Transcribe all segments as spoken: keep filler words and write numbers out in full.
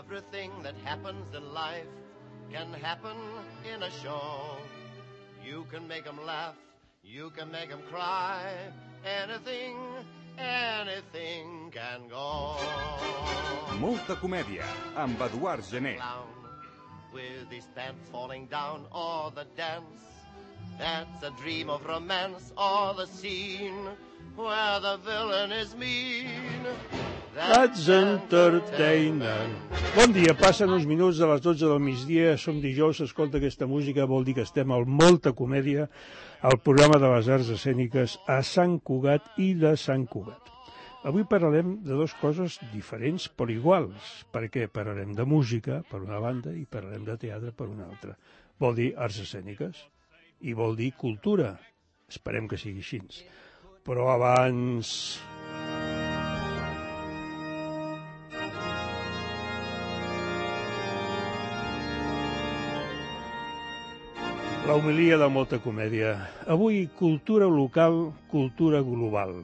Everything that happens in life can happen in a show. You can make them laugh, you can make them cry. Anything, anything can go. Molta comèdia, amb Eduard Gené. With his pants falling down, or the dance that's a dream of romance, or the scene where the villain is mean. That's entertainment. Bon dia, passen uns minuts de les dotze del migdia, som dijous, escolta aquesta música, vol dir que estem al Molta Comèdia, al programa de les arts escèniques a Sant Cugat i de Sant Cugat. Avui parlarem de dues coses diferents però iguals, perquè parlarem de música per una banda i parlarem de teatre per una altra. Vol dir arts escèniques i vol dir cultura. Esperem que sigui així. Però abans... La homilia de Molta Comèdia. Avui, cultura local, cultura global.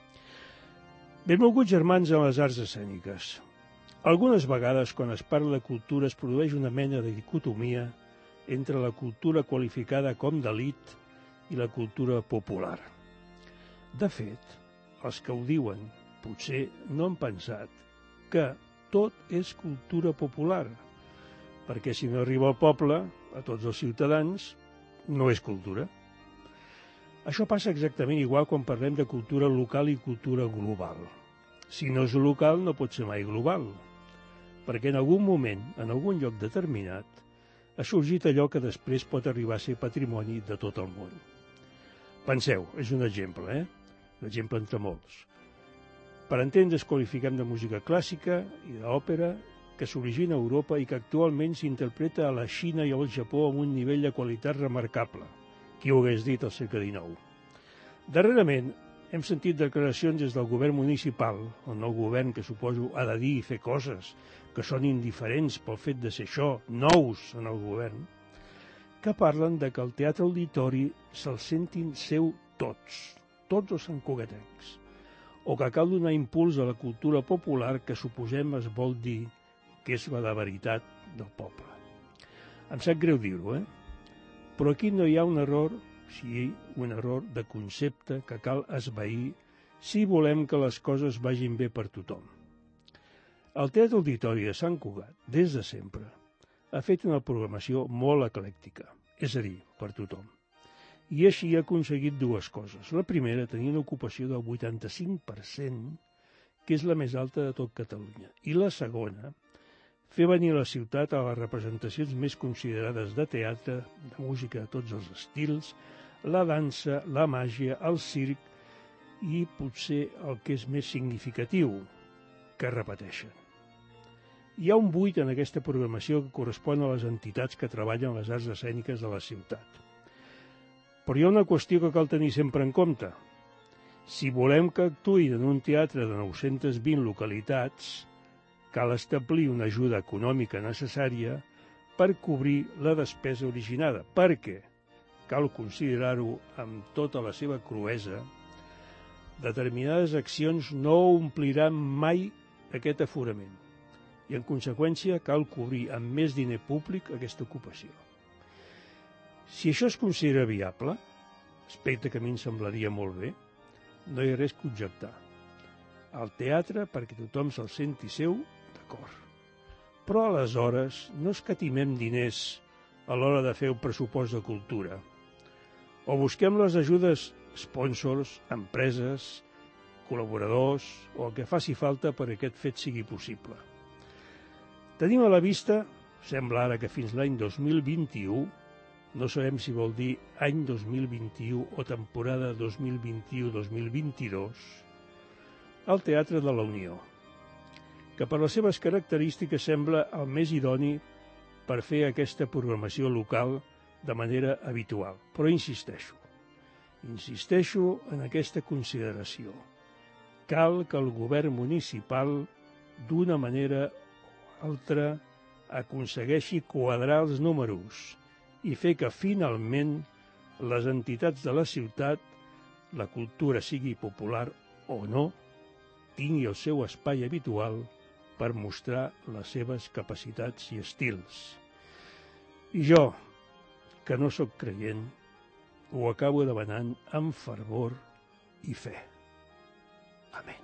Benvolguts germans en les arts escèniques. Algunes vegades, quan es parla de cultura, es produeix una mena de dicotomia entre la cultura qualificada com d'elit i la cultura popular. De fet, els que ho diuen potser no han pensat que tot és cultura popular, perquè si no arriba al poble, a tots els ciutadans, no és cultura. Això passa exactament igual quan parlem de cultura local i cultura global. Si no és local, no pot ser mai global, perquè en algun moment, en algun lloc determinat, ha sorgit allò que després pot arribar a ser patrimoni de tot el món. Penseu, és un exemple, eh? Un exemple entre molts. Per entendre's, qualifiquem de música clàssica i d'òpera que s'origina a Europa i que actualment s'interpreta a la Xina i al Japó amb un nivell de qualitat remarcable. Qui ho hagués dit al segle dinou? Darrerament, hem sentit declaracions des del govern municipal, el nou govern que suposo ha de dir i fer coses que són indiferents pel fet de ser això, nous en el govern, que parlen de que el teatre auditori se'l sentin seu tots, tots els santcugatencs, o que cal donar impuls a la cultura popular que suposem es vol dir que és la de veritat del poble. Em sap greu dir-ho, eh? Però aquí no hi ha un error, sí, un error de concepte que cal esvair si volem que les coses vagin bé per tothom. El Teatre Auditori de Sant Cugat, des de sempre, ha fet una programació molt eclèctica, és a dir, per tothom. I així ha aconseguit dues coses. La primera, tenir una ocupació del vuitanta-cinc per cent, que és la més alta de tot Catalunya. I la segona, fer venir a la ciutat a les representacions més considerades de teatre, de música de tots els estils, la dansa, la màgia, el circ i potser el que és més significatiu, que repeteixen. Hi ha un buit en aquesta programació que correspon a les entitats que treballen les arts escèniques de la ciutat. Però hi ha una qüestió que cal tenir sempre en compte. Si volem que actuïn en un teatre de nou-centes vint localitats, cal establir una ajuda econòmica necessària per cobrir la despesa originada, perquè, cal considerar-ho amb tota la seva cruesa, determinades accions no ompliran mai aquest aforament i, en conseqüència, cal cobrir amb més diner públic aquesta ocupació. Si això es considera viable, aspecte que a mi em semblaria molt bé, no hi ha res que objectar. El teatre, perquè tothom se'l senti seu, d'acord. Però aleshores no escatimem diners a l'hora de fer un pressupost de cultura. O busquem les ajudes sponsors, empreses, col·laboradors, o el que faci falta perquè aquest fet sigui possible. Tenim a la vista, sembla ara que fins l'any dos mil vint-i-u, no sabem si vol dir any dos mil vint-i-u o temporada dos mil vint-i-u dos mil vint-i-dos, el Teatre de la Unió, que per les seves característiques sembla el més idoni per fer aquesta programació local de manera habitual. Però insisteixo, insisteixo en aquesta consideració. Cal que el govern municipal, d'una manera o altra, aconsegueixi quadrar els números i fer que finalment les entitats de la ciutat, la cultura sigui popular o no, tingui el seu espai habitual per mostrar les seves capacitats i estils. I jo, que no sóc creient, ho acabo demanant amb fervor i fe. Amén.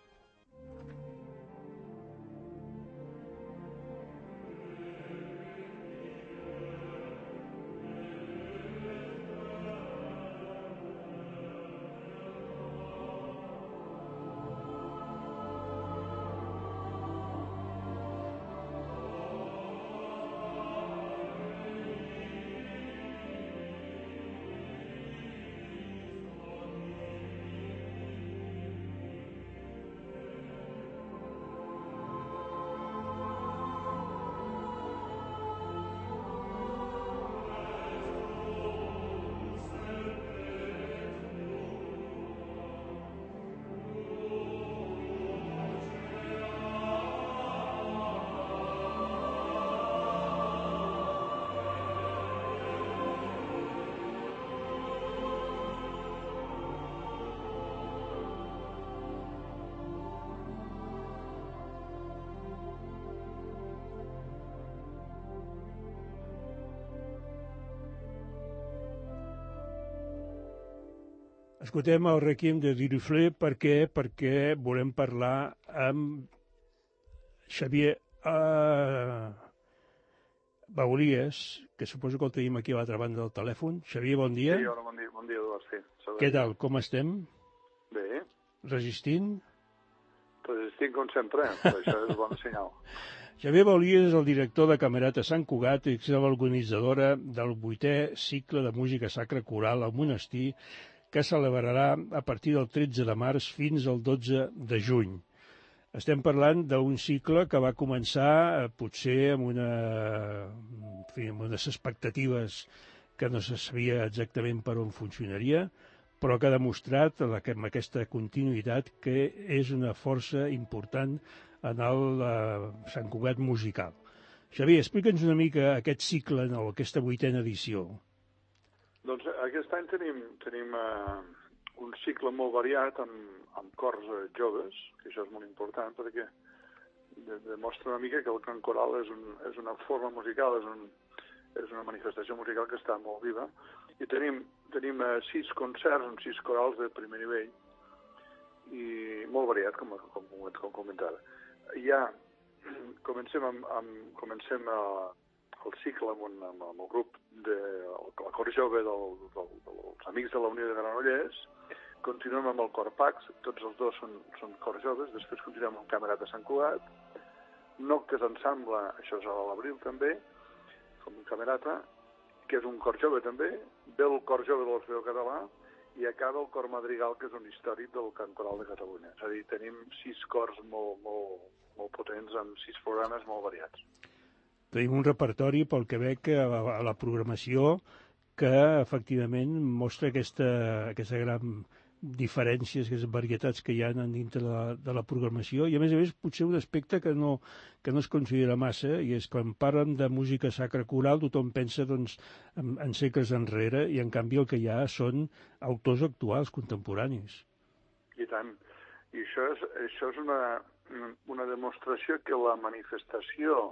Escoltem el Requiem de Duruflé. Per què? Perquè volem parlar amb Xavier uh, Baulies, que suposo que el tenim aquí a l'altra banda del telèfon. Xavier, bon dia. Sí, hola, bon dia, bon dia, Eduard, sí. Què tal, com estem? Bé. Resistint? Resistint com sempre, però això és bon senyal. Xavier Baulies és el director de Camerata Sant Cugat i és l'organitzadora del vuitè cicle de música sacra coral al monestir, que celebrarà a partir del tretze de març fins al dotze de juny. Estem parlant d'un cicle que va començar potser amb, una, en fi, amb unes expectatives que no se sabia exactament per on funcionaria, però que ha demostrat amb aquesta continuïtat que és una força important en el uh, Sant Cugat musical. Xavier, explica'ns una mica aquest cicle, no, aquesta vuitena edició. Doncs aquest any tenim, tenim uh, un cicle molt variat amb, amb cors uh, joves, que això és molt important perquè de, demostra una mica que el cant coral és, un, és una forma musical, és, un, és una manifestació musical que està molt viva. I tenim, tenim uh, sis concerts amb sis corals de primer nivell i molt variat, com, com, com comentava. Ja comencem, amb, amb, comencem a el cicle amb, un, amb, amb el grup de la cor jove del, del, dels Amics de la Unió de Granollers, continuem amb el cor Pax, tots els dos són, són cor joves, després continuem amb Camerata Sant Cugat, Noctes Ensemble, això és a l'abril també, com un Camerata, que és un cor jove també, ve el cor jove de l'Orfeó Català i acaba el cor Madrigal, que és un històric del cant coral de Catalunya. És a dir, tenim sis cors molt, molt, molt potents amb sis programes molt variats. Tenim un repertori, pel que veig, a la programació que efectivament mostra aquesta, aquesta gran diferències, aquestes varietats que hi ha dintre de la, de la programació i a més a més potser un aspecte que no, que no es considera massa i és quan parlen de música sacra coral tothom pensa doncs, en, en segles enrere i en canvi el que hi ha són autors actuals, contemporanis. I tant. I això és, això és una, una demostració que la manifestació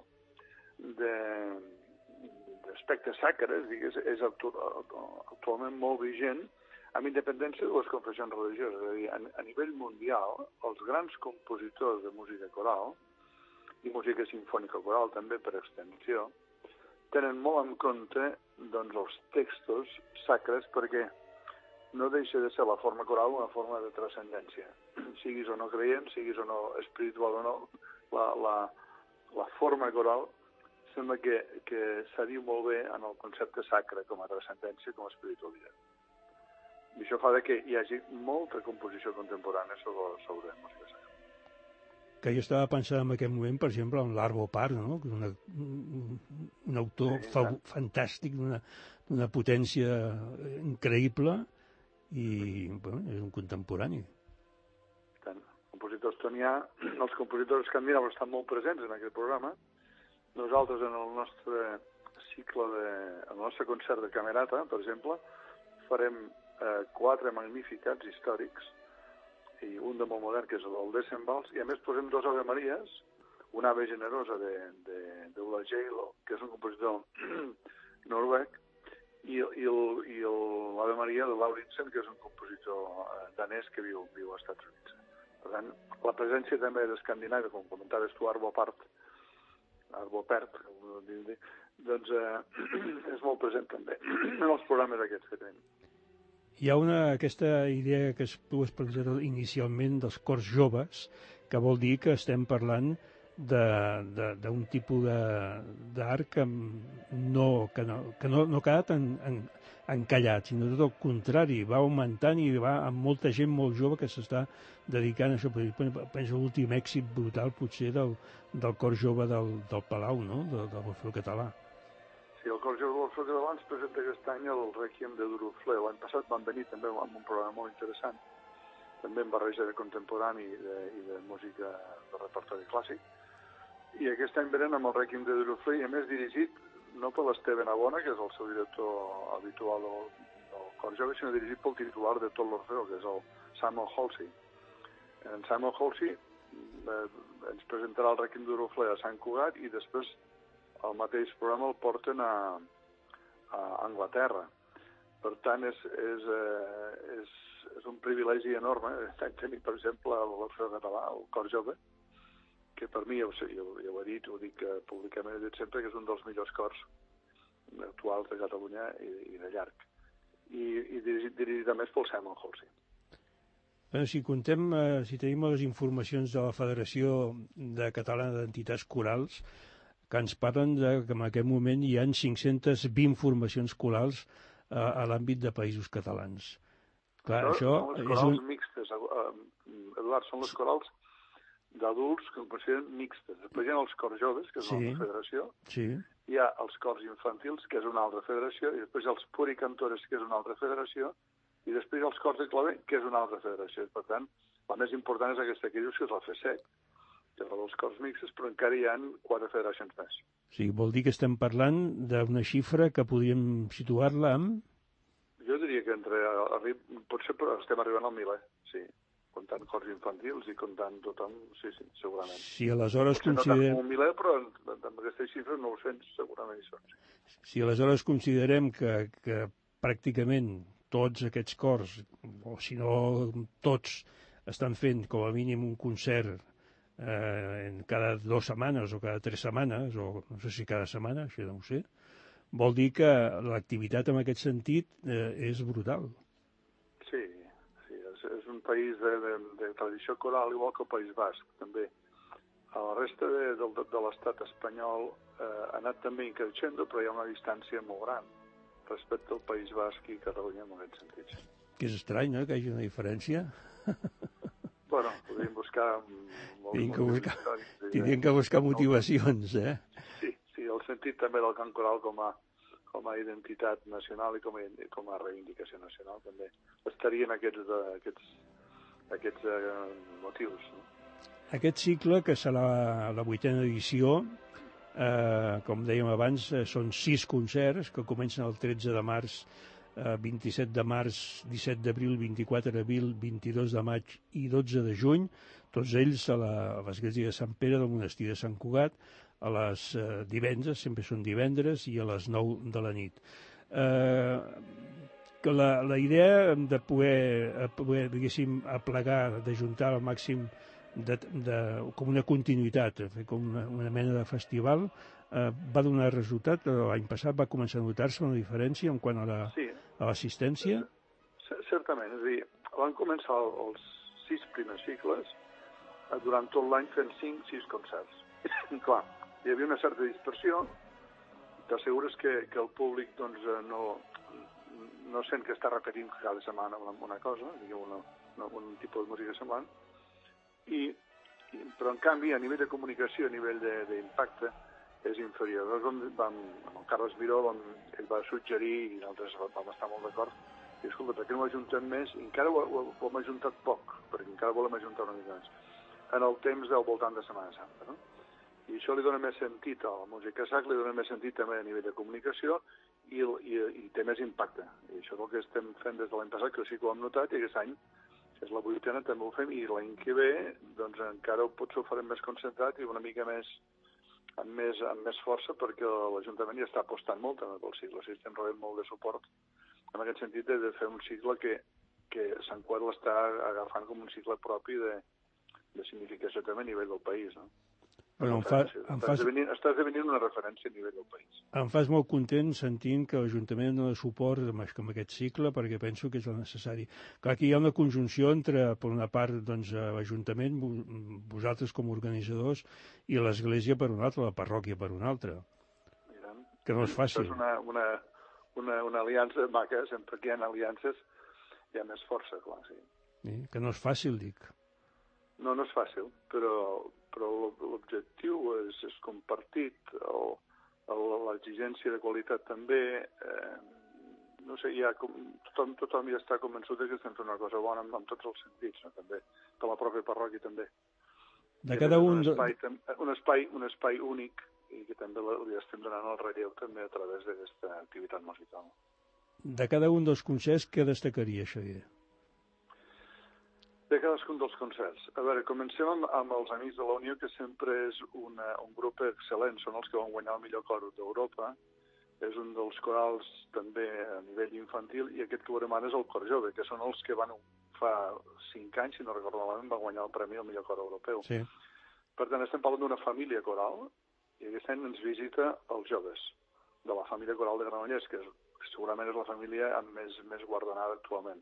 d'aspectes sacres, digues, és actualment molt vigent amb independència de les confessions religioses. És a dir, a, a nivell mundial, els grans compositors de música coral, i música simfònica coral també per extensió, tenen molt en compte doncs, els textos sacres perquè no deixa de ser la forma coral una forma de transcendència. Siguis o no creient, siguis o no espiritual o no, la, la, la forma coral sembla que, que s'adiu molt bé en el concepte sacre com a transcendència, com a espiritualitat. I això fa que hi hagi molta composició contemporània sobre, sobre música sacra. Que jo estava pensant en aquest moment, per exemple, en l'Arvo Part, no? Que és una, un, un autor sí, fa, fantàstic, d'una potència increïble i bueno, és un contemporani. Tant. El compositor estonià, els compositors escandinaus estan molt presents en aquest programa. Nosaltres, en el nostre cicle, de, en el nostre concert de Camerata, per exemple, farem eh, quatre magnificats històrics i un de molt modern, que és el Decembals, i a més posem dos Ave Maries, Un ave generosa d'Ulla J-Lo, que és un compositor noruec, i, i l'Ave Maria de Lauritsen, que és un compositor danès que viu, viu als Estats Units. Per tant, la presència també d'Escandinàvia, com comentaves tu, Arvo Pärt, Arvo Pärt, doncs eh, és molt present també en els programes aquests que tenim. Hi ha una, aquesta idea que tu has plantejat inicialment dels cors joves, que vol dir que estem parlant d'un tipus d'art que, no, que, no, que no, no ha quedat en, en, encallat, sinó tot el contrari, va augmentant i va amb molta gent molt jove que s'està dedicant a això. Penso l'últim èxit brutal potser del, del cor jove del, del Palau, no? del, del Orfeó Català. Sí, el cor jove de l'Orfeó Català ens presenta aquest any el Rèquiem de Duruflé. L'any passat van venir també amb un programa molt interessant, també en barreja de contemporani i de, i de música de repertori clàssic. I aquest any venen amb el Rèquiem de Duruflé, i a més dirigit no per l'Esteve Navona, que és el seu director habitual del, del cor jove, sinó dirigit pel titular de tot l'Orfeó, que és el Simon Halsey. En Simon Halsey eh, ens presentarà el Rèquiem de Duruflé a Sant Cugat i després el mateix programa el porten a, a Anglaterra. Per tant, és, és, eh, és, és un privilegi enorme tenir, per exemple, l'Orfeó Català, el cor jove, que per mi, ja ho sé, jo, ja ho he dit, ho dic públicament, he dit sempre que és un dels millors cors actuals de Catalunya i, i de llarg. I, i dirigit, dirigit a més pel Simon Halsey. Bueno, si contem, eh, si tenim les informacions de la Federació de Catalana d'Entitats Corals, que ens parlen de que en aquest moment hi ha cinc-centes vint formacions corals eh, a l'àmbit de països catalans. Clar, això, això són les és corals un... mixtes, Eduard, són les corals d'adults que ho consideren mixtes. Després hi ha els cors joves, que és sí, una altra federació, sí. Hi ha els cors infantils, que és una altra federació, i després hi ha els puricantores, que és una altra federació, i després hi ha els cors de claver, que és una altra federació. Per tant, la més important és aquesta que dius, que és la FESEC, que és la dels cors mixtes, però encara hi ha quatre federacions més. Sí, vol dir que estem parlant d'una xifra que podríem situar-la amb... Jo diria que entre... Potser estem arribant al miler, sí. Comptant cors infantils i comptant tothom, sí, sí, segurament. Si aleshores potser considerem... no tant com un miler, però amb aquestes xifres nou-cents segurament hi són. Si aleshores considerem que, que pràcticament tots aquests cors, o si no tots, estan fent com a mínim un concert eh, en cada dues setmanes o cada tres setmanes, o no sé si cada setmana, això no ho sé, vol dir que l'activitat en aquest sentit eh, és brutal. Sí, sí, és, és un país de, de, de tradició coral, igual que el País Basc, també. A la resta de, de, de l'estat espanyol eh, ha anat també increixendo, però hi ha una distància molt gran respecte al País Basc i Catalunya en aquests sentits. Que és estrany, no?, que hi hagi una diferència. Bueno, podríem buscar... Tindríem que buscar, tindríem que buscar motivacions, eh? Sí, sí, el sentit també del cant coral com a, com a identitat nacional i com a, com a reivindicació nacional també estarien aquests, de, aquests, aquests eh, motius. No? Aquest cicle, que serà la vuitena edició, eh, com dèiem abans, eh, són sis concerts que comencen el tretze de març, eh, vint-i-set de març, disset d'abril, vint-i-quatre d'abril, vint-i-dos de maig i dotze de juny, tots ells a l'església de Sant Pere del monestir de Sant Cugat, a les eh, divendres, sempre són divendres, i a les nou de la nit. Eh, que la, la idea de poder, poder diguéssim, aplegar, d'ajuntar al màxim de, de, com una continuïtat, com una, una mena de festival, eh, va donar resultat. L'any passat va començar a notar-se una diferència en quant a la, sí, a l'assistència? Certament, és a dir, van començar els sis primers cicles eh, durant tot l'any fent cinc, sis concerts. Clar, hi havia una certa dispersió, t'assegures que, que el públic doncs, no, no sent que està repetint cada setmana una, una cosa, una, una, un tipus de música semblant, i, i, però en canvi a nivell de comunicació, a nivell d'impacte, és inferior. Llavors vam, amb el Carles Miró, vam, ell va suggerir, i nosaltres vam estar molt d'acord, i escolta, per què no ho ajuntem més? I encara ho, ho, ho hem ajuntat poc, perquè encara volem ajuntar una mica més, en el temps del voltant de Setmana Santa, no? I això li dona més sentit a la música sacra, li dona més sentit també a nivell de comunicació i, i, i té més impacte. I això és el que estem fent des de l'any passat, que sí que ho hem notat, i aquest any és la vuitena, també ho fem, i l'any que ve doncs encara potser ho farem més concentrat i una mica més amb més, amb més força, perquè l'Ajuntament ja està apostant molt també pel cicle, o sigui, estem rebent molt de suport en aquest sentit de, de fer un cicle que, que Sant Cugat l'està agafant com un cicle propi de, de significació també a nivell del país, no? Bueno, em fa, està, em està, fas, esdevenint, està esdevenint una referència a nivell del país. em fas molt content sentint que l'Ajuntament dona suport amb, amb aquest cicle, perquè penso que és el necessari. Clar, aquí hi ha una conjunció entre, per una part, doncs, l'Ajuntament, vosaltres com a organitzadors, i l'Església per una altra, la parròquia per una altra. Mira, que no és fàcil. És una, una, una, una aliança maca, sempre que hi ha aliances hi ha més força, clar, sí. sí. Que no és fàcil, dic. No, no és fàcil, però, però l'objectiu és, és compartit, l'exigència de qualitat també, eh, no sé, ja com, tothom, tothom ja està convençut que estem fent una cosa bona en, en tots els sentits, no? També, per la pròpia parròquia també. De cada un... Un espai, un espai, un espai únic i que també li estem donant el relleu també a través d'aquesta activitat musical. De cada un dels concerts, què destacaria, Xavier? De cadascun dels concerts. A veure, comencem amb, amb els Amics de la Unió, que sempre és una, un grup excel·lent, són els que van guanyar el millor cor d'Europa, és un dels corals també a nivell infantil, i aquest que veurem ara és el cor jove, que són els que van fa cinc anys, si no recordo malament, van guanyar el premi al millor cor europeu. Sí. Per tant, estem parlant d'una família coral, i aquest any ens visita els joves de la família coral de Granollers, que és, segurament és la família amb més, més guardonada actualment.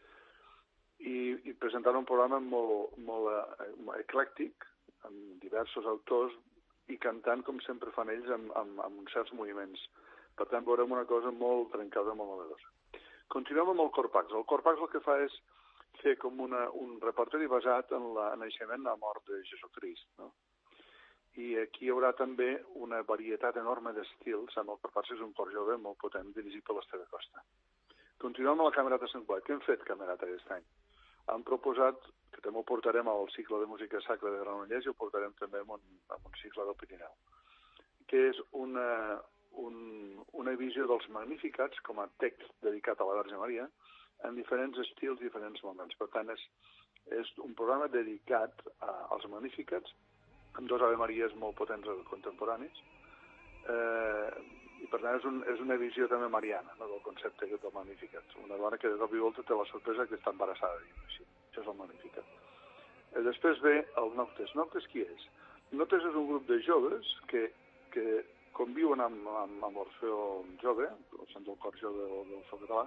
I, i presentant un programa molt, molt uh, eclèctic, amb diversos autors, i cantant, com sempre fan ells, amb, amb, amb certs moviments. Per tant, veurem una cosa molt trencada, molt novedosa. Continuem amb el Corpax. El Corpax el que fa és fer com una, un repertori basat en el naixement i la mort de Jesucrist, no? I aquí hi haurà també una varietat enorme d'estils, amb el Corpax és un cor jove molt potent, dirigit per l'Esteve Costa. Continuem amb la Camerata Sant Cugat. Què hem fet, Camerata, aquest any? Han proposat, que també ho portarem al cicle de música sacra de Granollers i ho portarem també en un, en un cicle del Pirineu, que és una, un, una visió dels Magnificats com a text dedicat a la Verge Maria en diferents estils, diferents moments. Per tant, és, és un programa dedicat a, als Magnificats, amb dos Ave Maries molt potents contemporanis, eh, i per tant és, un, és una visió també mariana, no, del concepte del Magnificat. Una dona que de cop i volta té la sorpresa que està embarassada, diguem així. Això és el Magnificat. Eh, després ve el Noctes. Noctes qui és? Noctes és un grup de joves que, que conviuen amb, amb, amb l'Orfeo Jove, el Sant del Cor Jove del, del Sol Català,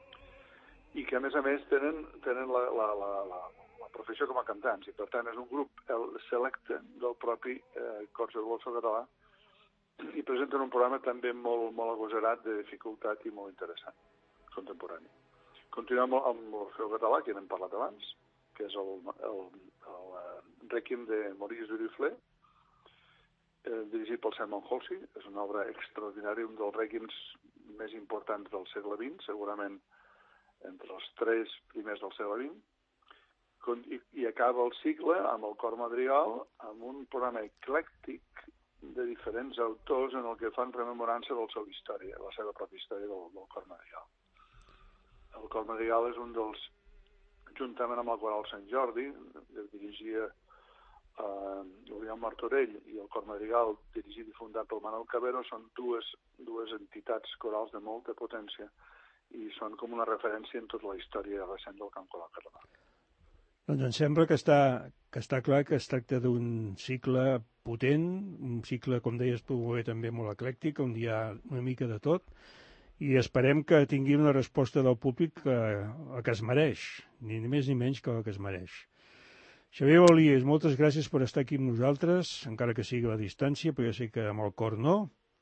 i que a més a més tenen, tenen la, la, la, la, la professió com a cantants, i per tant és un grup selecte del propi eh, Cor Jove del Sol Català, i presenten un programa també molt, molt agosarat, de dificultat i molt interessant, contemporani. Continuem amb l'Orfeo Català, que n'hem parlat abans, que és el, el, el, el Rèquiem de Maurice Duruflé, eh, dirigit pel Simon Halsey. És una obra extraordinària, un dels rèquiems més importants del segle vint, segurament entre els tres primers del segle vint, I, i acaba el cicle amb el Cor Madrigal, amb un programa eclèctic de diferents autors en el que fan rememorança de la seva història, la seva pròpia història del, del Cor Madrigal. El Cor Madrigal és un dels, juntament amb el Coral Sant Jordi, que dirigia eh, Oriol Martorell, i el Cor Madrigal, dirigit i fundat pel Manuel Cabero, són dues, dues entitats corals de molta potència i són com una referència en tota la història recent del cant coral català. Doncs em sembla que està, que està clar que es tracta d'un cicle potent, un cicle, com deies tu, també molt eclèctic, on hi ha una mica de tot, i esperem que tingui una resposta del públic que, que es mereix, ni més ni menys que el que es mereix. Xavier Bolies, moltes gràcies per estar aquí amb nosaltres, encara que sigui a la distància, però jo sé que amb el cor no,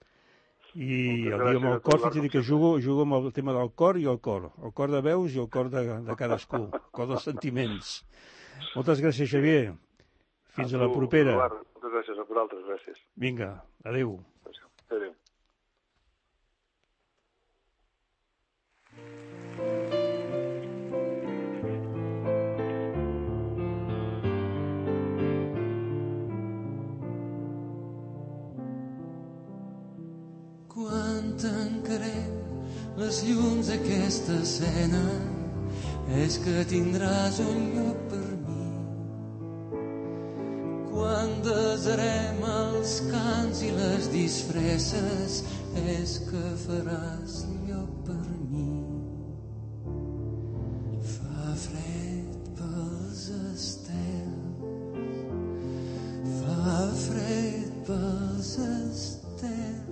i el dia amb el cor, fins i tot que jugo, jugo amb el tema del cor i el cor, el cor de veus i el cor de, de cadascú, el cor dels sentiments. Moltes gràcies, Xavier. Fins a, a la propera. Moltes gràcies, a vosaltres, gràcies. Vinga, adéu. Adéu. Quan tancarem les llums d'aquesta escena és que tindràs un lloc per mi. Quan desarem els cants i les disfresses, és que faràs lloc per mi. Fa fred pels estels, fa fred pels estels,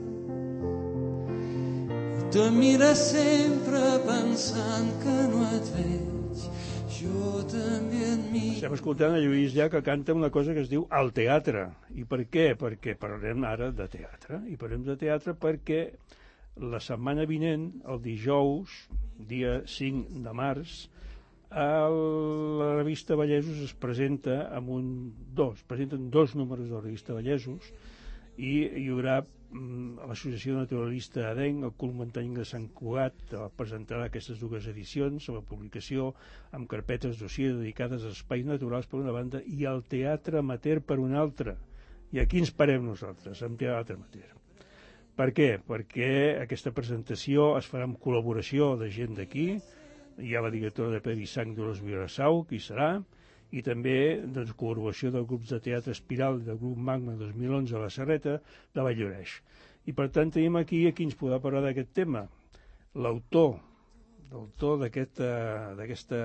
te mira sempre pensant que no et veig, jo també et miro. Estem escoltant a Lluís Llach, que canta una cosa que es diu El teatre. I per què? Perquè parlem ara de teatre. I parlem de teatre perquè la setmana vinent, el dijous, dia cinc de març, a la revista Vallesos es presenta amb un dos, presenten dos números de la revista Vallesos, i hi haurà l'Associació Naturalista Adenc, el Club Muntany de Sant Cugat presentarà aquestes dues edicions sobre publicació amb carpetes dossier dedicades a espais naturals per una banda i al teatre amateur per una altra. I aquí ens parem nosaltres, amb teatre amateur. Per què? Perquè aquesta presentació es farà en col·laboració de gent d'aquí, hi ha la directora de Pedisang Dolors Vilassau, qui serà, i també doncs, col·laboració del grup de teatre Espiral del grup Magma dos mil onze a la Serreta de Valldoreix. I per tant tenim aquí a qui ens podrà parlar d'aquest tema, l'autor l'autor d'aquest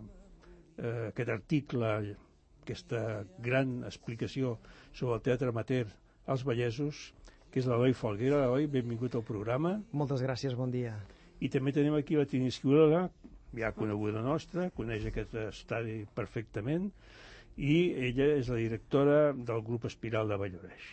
eh, aquest article, aquesta gran explicació sobre el teatre amateur als Vallesos, que és l'Eloi Folguera. Eloi, benvingut al programa. Moltes gràcies, bon dia. I també tenim aquí la Tini Esquiuela, ja coneguda nostra, coneix aquest estadi perfectament, i ella és la directora del grup Espiral de Valldoreix.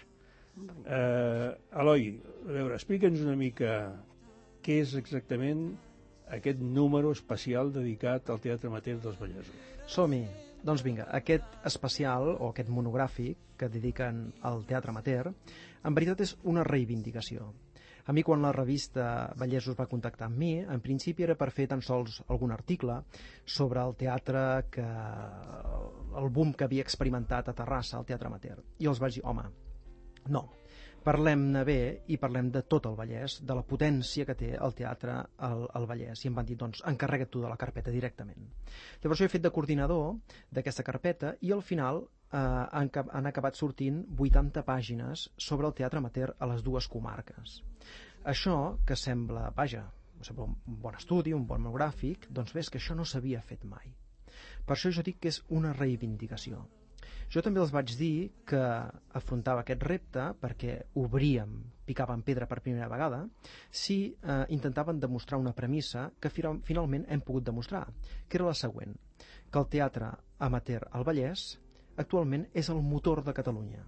Eh, Eloi, a veure, explica'ns una mica què és exactament aquest número especial dedicat al teatre amateur dels Vallesos. Som-hi. Doncs vinga, aquest especial, o aquest monogràfic que dediquen al teatre amateur, en veritat és una reivindicació. A mi, quan la revista Vallesos va contactar amb mi, en principi era per fer tan sols algun article sobre el teatre, que el boom que havia experimentat a Terrassa, el teatre amateur. I els vaig dir, home, no, parlem-ne bé i parlem de tot el Vallès, de la potència que té el teatre al, al Vallès. I em van dir, doncs, encarrega't tu de la carpeta directament. Llavors jo he fet de coordinador d'aquesta carpeta i al final eh, han, han acabat sortint vuitanta pàgines sobre el teatre amateur a les dues comarques. Això, que sembla, vaja, sembla un bon estudi, un bon monogràfic, doncs ves que això no s'havia fet mai. Per això jo dic que és una reivindicació. Jo també els vaig dir que afrontava aquest repte perquè obríem, picàvem pedra per primera vegada, si eh, intentaven demostrar una premissa que finalment hem pogut demostrar, que era la següent, que el teatre amateur al Vallès actualment és el motor de Catalunya.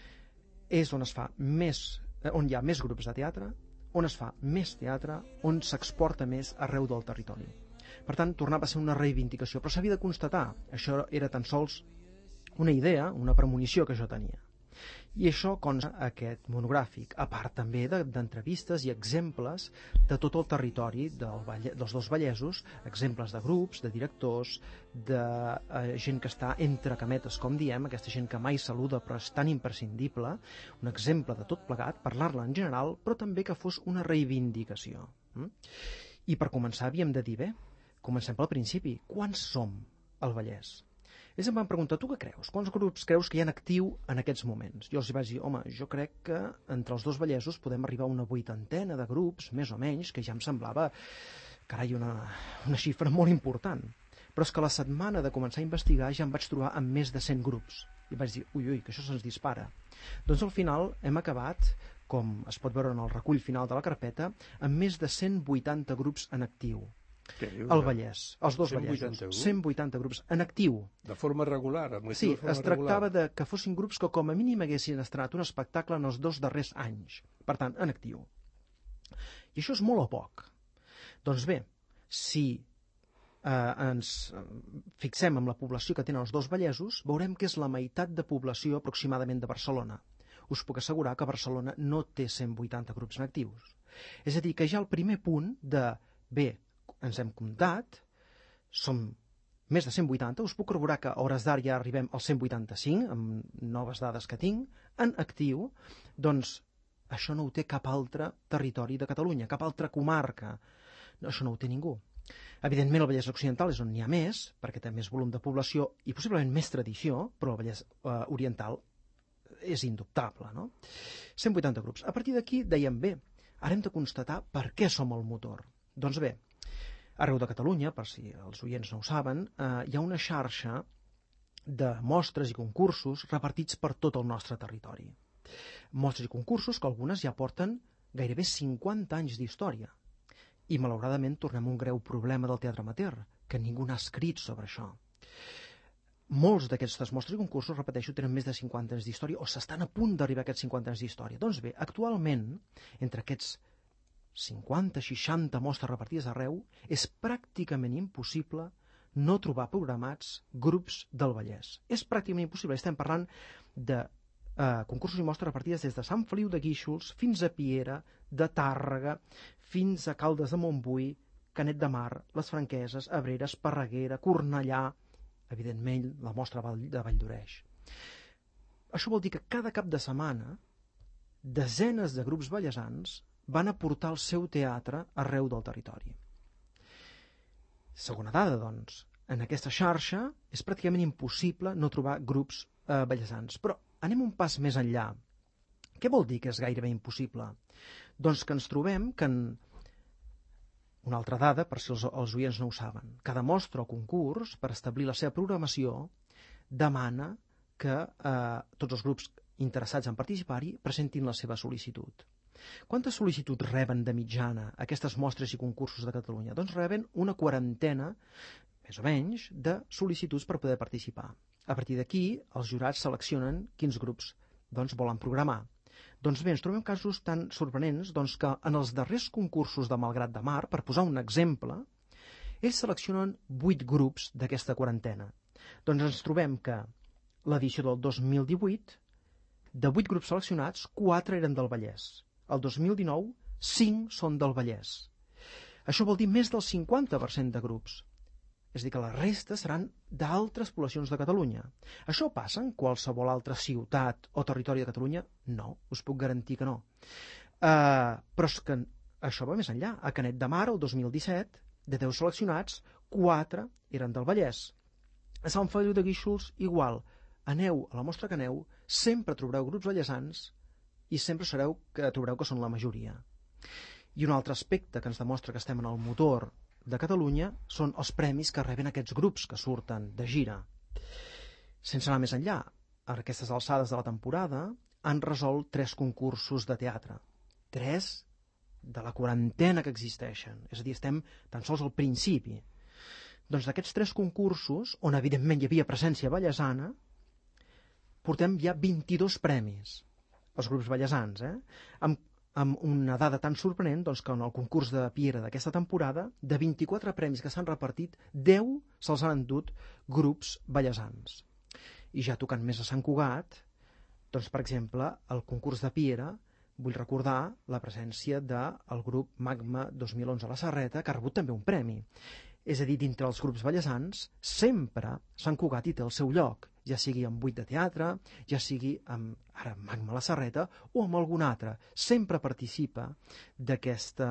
És on es fa més, eh, on hi ha més grups de teatre, on es fa més teatre, on s'exporta més arreu del territori. Per tant, tornava a ser una reivindicació, però s'havia de constatar. Això era tan sols una idea, una premonició que jo tenia. I això consta aquest monogràfic, a part també d'entrevistes i exemples de tot el territori del Valle, dels dos Vallesos, exemples de grups, de directors, de eh, gent que està entre cametes, com diem, aquesta gent que mai saluda però és tan imprescindible, un exemple de tot plegat, parlar-la en general, però també que fos una reivindicació. Mm? I per començar havíem de dir, bé, comencem pel principi, quants som al Vallès? Ells em van preguntar, tu què creus? Quants grups creus que hi ha en actiu en aquests moments? Jo els vaig dir, home, jo crec que entre els dos Vallesos podem arribar a una vuitantena de grups, més o menys, que ja em semblava, carai, una, una xifra molt important. Però és que la setmana de començar a investigar ja em vaig trobar amb més de cent grups. I vaig dir, ui, ui, que això se'ns dispara. Doncs al final hem acabat, com es pot veure en el recull final de la carpeta, amb més de cent vuitanta grups en actiu. Al Vallès, els dos Vallesos, cent vuitanta grups en actiu. De forma regular? Sí, es tractava de que fossin grups que com a mínim haguessin estrenat un espectacle en els dos darrers anys. Per tant, en actiu. I això és molt o poc? Doncs bé, si eh, ens fixem en la població que tenen els dos Vallesos, veurem que és la meitat de població aproximadament de Barcelona. Us puc assegurar que Barcelona no té cent vuitanta grups en actius. És a dir, que ja el primer punt de, bé, ens hem comptat, som més de cent vuitanta, us puc corroborar que a hores d'ara ja arribem als cent vuitanta-cinc, amb noves dades que tinc, en actiu, doncs això no ho té cap altre territori de Catalunya, cap altra comarca. Això no ho té ningú. Evidentment, el Vallès Occidental és on n'hi ha més, perquè té més volum de població i possiblement més tradició, però el Vallès eh, Oriental és indubtable, no? cent vuitanta grups. A partir d'aquí dèiem, bé, ara hem de constatar per què som el motor. Doncs bé, arreu de Catalunya, per si els oients no ho saben, eh, hi ha una xarxa de mostres i concursos repartits per tot el nostre territori. Mostres i concursos que algunes ja porten gairebé cinquanta anys d'història. I, malauradament, tornem a un greu problema del teatre amateur, que ningú n'ha escrit sobre això. Molts d'aquestes mostres i concursos, repeteixo, tenen més de cinquanta anys d'història o s'estan a punt d'arribar a aquests cinquanta anys d'història. Doncs bé, actualment, entre aquests cinquanta seixanta mostres repartides arreu, és pràcticament impossible no trobar programats grups del Vallès. És pràcticament impossible. Estem parlant de eh, concursos i mostres repartides des de Sant Feliu de Guíxols fins a Piera, de Tàrrega, fins a Caldes de Montbui, Canet de Mar, les Franqueses, Abrera, Esparreguera, Cornellà, evidentment la mostra de Valldoreix. Això vol dir que cada cap de setmana desenes de grups vallesans van aportar el seu teatre arreu del territori. Segona dada, doncs, en aquesta xarxa és pràcticament impossible no trobar grups eh, vallesans. Però anem un pas més enllà. Què vol dir que és gairebé impossible? Doncs que ens trobem que en una altra dada, per si els, els oients no ho saben, cada mostra o concurs, per establir la seva programació, demana que eh, tots els grups interessats en participar-hi presentin la seva sol·licitud. Quantes sol·licituds reben de mitjana aquestes mostres i concursos de Catalunya? Doncs reben una quarantena, més o menys, de sol·licituds per poder participar. A partir d'aquí, els jurats seleccionen quins grups doncs, volen programar. Doncs bé, ens trobem casos tan sorprenents doncs, que en els darrers concursos de Malgrat de Mar, per posar un exemple, ells seleccionen vuit grups d'aquesta quarantena. Doncs ens trobem que l'edició del dos mil divuit, de vuit grups seleccionats, quatre eren del Vallès. El dos mil dinou, cinc són del Vallès. Això vol dir més del cinquanta per cent de grups. És a dir, que la resta seran d'altres poblacions de Catalunya. Això passa en qualsevol altra ciutat o territori de Catalunya? No, us puc garantir que no. Uh, però és que això va més enllà. A Canet de Mar, el dos mil disset, de deu seleccionats, quatre eren del Vallès. A Sant Feliu de Guíxols, igual. Aneu a la mostra que aneu, sempre trobareu grups vallesans i sempre sereu que trobareu que són la majoria. I un altre aspecte que ens demostra que estem en el motor de Catalunya són els premis que reben aquests grups que surten de gira. Sense anar més enllà, a aquestes alçades de la temporada han resolt tres concursos de teatre. Tres de la quarantena que existeixen. És a dir, estem tan sols al principi. Doncs d'aquests tres concursos, on evidentment hi havia presència vallesana, portem ja vint-i-dos premis, els grups vallesans, eh? amb amb una dada tan sorprenent doncs, que en el concurs de Piera d'aquesta temporada, de vint-i-quatre premis que s'han repartit, deu se'ls han endut grups vallesans. I ja tocant més a Sant Cugat, doncs, per exemple, el concurs de Piera, vull recordar la presència del grup Magma dos mil onze a la Serreta, que ha rebut també un premi. És a dir, dintre els grups vallesans, sempre Sant Cugat hi té el seu lloc, ja sigui amb vuit de teatre, ja sigui amb, ara, Magma a la Serreta, o amb algun altre. Sempre participa d'aquesta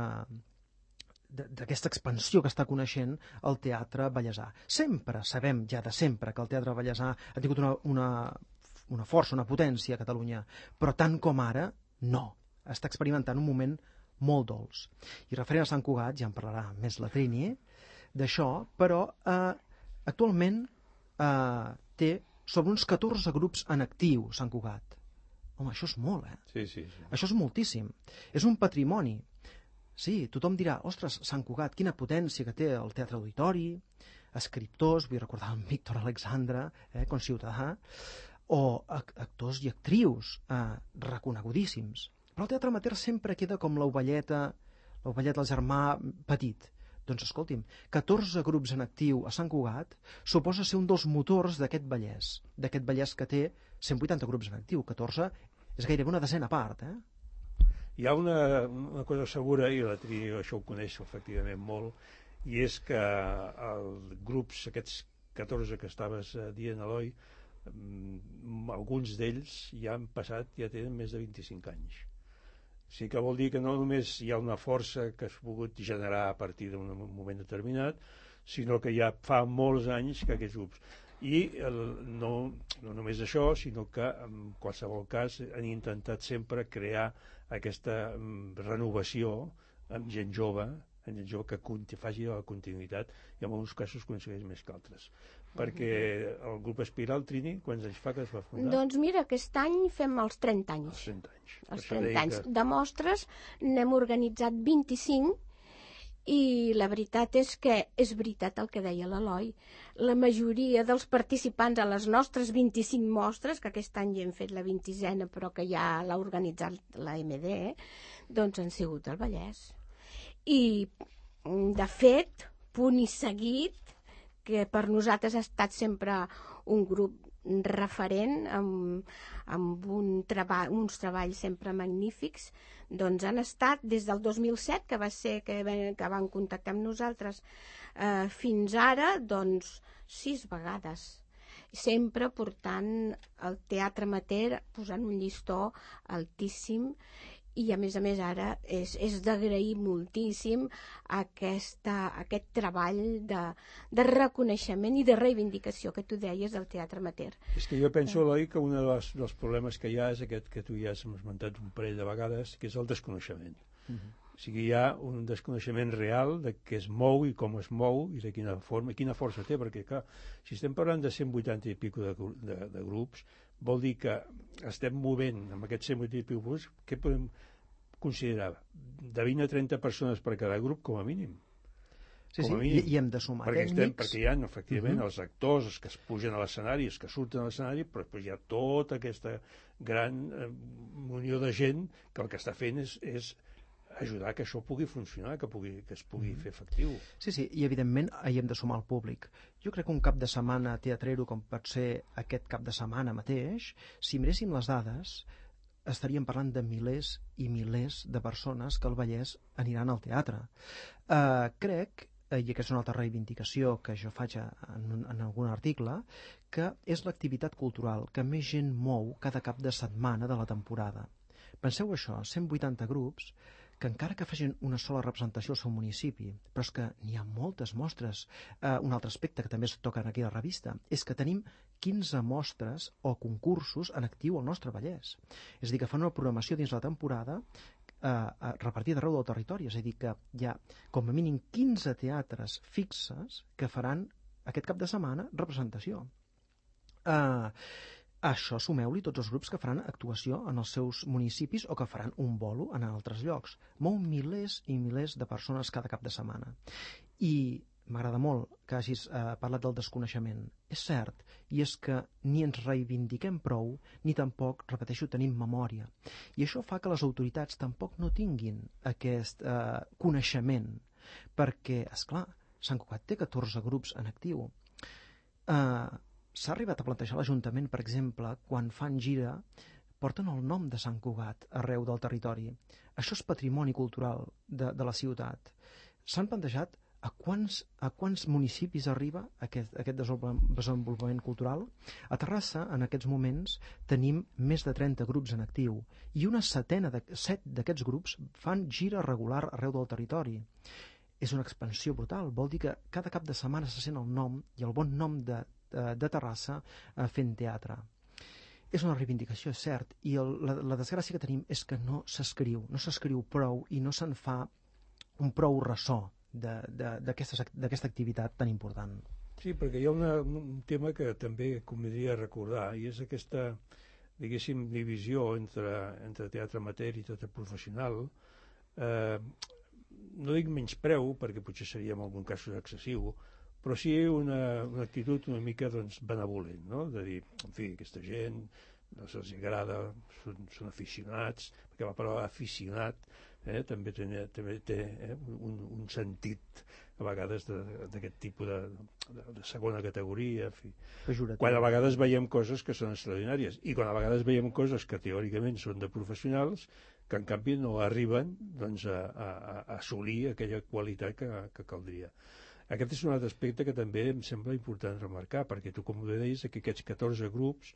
d'aquesta expansió que està coneixent el teatre vallesà. Sempre sabem, ja de sempre, que el teatre vallesà ha tingut una, una, una força, una potència a Catalunya, però tant com ara, no. Està experimentant un moment molt dolç. I referent a Sant Cugat, ja en parlarà més la Trini, d'això, però eh, actualment eh, té sobre uns catorze grups en actiu, Sant Cugat. Home, això és molt, eh? Sí, sí, sí. Això és moltíssim. És un patrimoni. Sí, tothom dirà, ostres, Sant Cugat, quina potència que té el Teatre Auditori, escriptors, vull recordar el Víctor Alexandre, eh, com ciutadà, o actors i actrius eh, reconegudíssims. Però el teatre amateur sempre queda com l'ovelleta, l'ovelleta del germà petit. Doncs escolti'm, catorze grups en actiu a Sant Cugat suposa ser un dels motors d'aquest Vallès, d'aquest Vallès que té cent vuitanta grups en actiu, catorze és gairebé una desena part, eh? Hi ha una, una cosa segura, i la Trini això ho coneix efectivament molt, i és que els grups, aquests catorze que estaves dient, Eloi, alguns d'ells ja han passat, ja tenen més de vint-i-cinc anys. Sí que vol dir que no només hi ha una força que has pogut generar a partir d'un moment determinat, sinó que ja fa molts anys que aquests grups... I el, no, no només això, sinó que en qualsevol cas han intentat sempre crear aquesta um, renovació amb gent jove, amb gent jove que conti, faci la continuïtat, i en molts casos aconsegueix més que altres. Perquè el grup Espiral, Trini, quants anys fa que es va fundar? Doncs mira, aquest any fem els trenta anys. Els trenta anys. Els trenta anys. Que... De mostres n'hem organitzat vint-i-cinc, i la veritat és que és veritat el que deia l'Eloi. La majoria dels participants a les nostres vint-i-cinc mostres, que aquest any ja hem fet la vint-i-sena, però que ja l'ha organitzat la M D, doncs han sigut el Vallès. I, de fet, punt i seguit, que per nosaltres ha estat sempre un grup referent amb, amb un treba, uns treballs sempre magnífics, doncs han estat des del dos mil set, que va ser que, que van contactar amb nosaltres, eh, fins ara, doncs, sis vegades. Sempre portant el teatre amateur, posant un llistó altíssim, i a més a més ara és, és d'agrair moltíssim aquesta, aquest treball de, de reconeixement i de reivindicació que tu deies del teatre amateur. És que jo penso, Eloi, que un dels, dels problemes que hi ha és aquest que tu ja has esmentat un parell de vegades, que és el desconeixement. Uh-huh. O sigui, hi ha un desconeixement real de què es mou i com es mou i de quina forma, i quina força té, perquè clar, si estem parlant de cent vuitanta i pico de, de, de grups, vol dir que estem movent amb aquests cent vuitanta i pico grups, què podem considerar? De vint a trenta persones per cada grup, com a mínim. Sí, sí, mínim. I, i hem de sumar perquè tècnics. Estem, perquè hi ha, efectivament, uh-huh. els actors, els que es pugen a l'escenari, els que surten a l'escenari, però després hi ha tota aquesta gran eh, unió de gent que el que està fent és, és ajudar que això pugui funcionar, que, pugui, que es pugui mm. fer efectiu. Sí, sí, i evidentment hi hem de sumar el públic. Jo crec que un cap de setmana teatrero, com pot ser aquest cap de setmana mateix, si miréssim les dades, estaríem parlant de milers i milers de persones que al Vallès aniran al teatre. Uh, crec, i aquesta és una altra reivindicació que jo faig en, en algun article, que és l'activitat cultural que més gent mou cada cap de setmana de la temporada. Penseu això, cent vuitanta grups, que encara que facin una sola representació al seu municipi, però és que n'hi ha moltes mostres. Uh, un altre aspecte que també es toca aquí a la revista és que tenim quinze mostres o concursos en actiu al nostre Vallès. És a dir, que fan una programació dins la temporada uh, repartida arreu del territori. És a dir, que hi ha com a mínim quinze teatres fixes que faran aquest cap de setmana representació. Uh, Això sumeu-li tots els grups que faran actuació en els seus municipis o que faran un bolo en altres llocs. Mou milers i milers de persones cada cap de setmana. I m'agrada molt que hagis eh, parlat del desconeixement. És cert, i és que ni ens reivindiquem prou, ni tampoc, repeteixo, tenim memòria. I això fa que les autoritats tampoc no tinguin aquest eh, coneixement, perquè, esclar, Sant Cugat té catorze grups en actiu. Eh... S'ha arribat a plantejar l'Ajuntament, per exemple, quan fan gira, porten el nom de Sant Cugat arreu del territori. Això és patrimoni cultural de, de la ciutat. S'han plantejat a quants, a quants municipis arriba aquest, aquest desenvolupament cultural? A Terrassa, en aquests moments, tenim més de trenta grups en actiu i una setena de, set d'aquests grups fan gira regular arreu del territori. És una expansió brutal. Vol dir que cada cap de setmana se sent el nom i el bon nom de de Terrassa eh, fent teatre. És una reivindicació, és cert, i el, la, la desgràcia que tenim és que no s'escriu, no s'escriu prou i no se'n fa un prou ressò d'aquesta activitat tan important. Sí, perquè hi ha una, un tema que també convindria recordar, i és aquesta, diguéssim, divisió entre, entre teatre amateur i teatre professional. Eh, no dic menyspreu, perquè potser seria en algun cas excessiu, però sí una, una actitud una mica doncs, benevolent, no? De dir, en fi, aquesta gent no se'ls agrada, són, són aficionats, perquè la paraula aficionat eh, també té, també té eh, un, un sentit a vegades d'aquest tipus de, de, de segona categoria, en fi. Quan a vegades veiem coses que són extraordinàries i quan a vegades veiem coses que teòricament són de professionals que en canvi no arriben doncs, a, a, a assolir aquella qualitat que, que caldria. Aquest és un altre aspecte que també em sembla important remarcar, perquè tu, com ho deies, que aquests catorze grups